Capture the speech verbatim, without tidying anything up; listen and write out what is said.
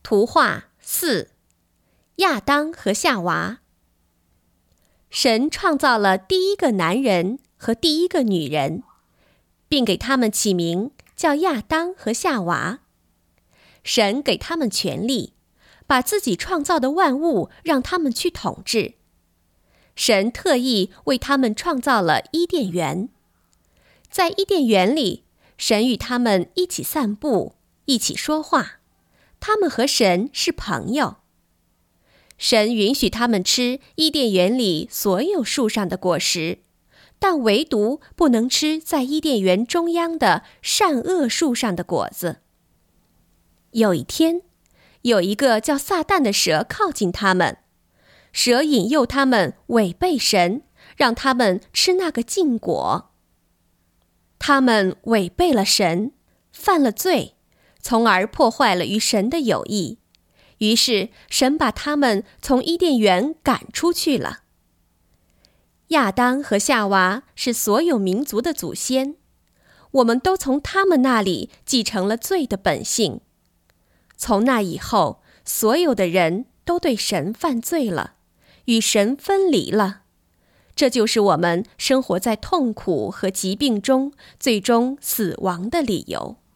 图画四，亚当和夏娃。神创造了第一个男人和第一个女人，并给他们起名叫亚当和夏娃。神给他们权力，把自己创造的万物让他们去统治。神特意为他们创造了伊甸园。在伊甸园里，神与他们一起散步，一起说话。他们和神是朋友。神允许他们吃伊甸园里所有树上的果实，但唯独不能吃在伊甸园中央的善恶树上的果子。有一天，有一个叫撒旦的蛇靠近他们，蛇引诱他们违背神，让他们吃那个禁果。他们违背了神，犯了罪，从而破坏了与神的友谊。于是神把他们从伊甸园赶出去了。亚当和夏娃是所有民族的祖先，我们都从他们那里继承了罪的本性。从那以后，所有的人都对神犯罪了，与神分离了。这就是我们生活在痛苦和疾病中，最终死亡的理由。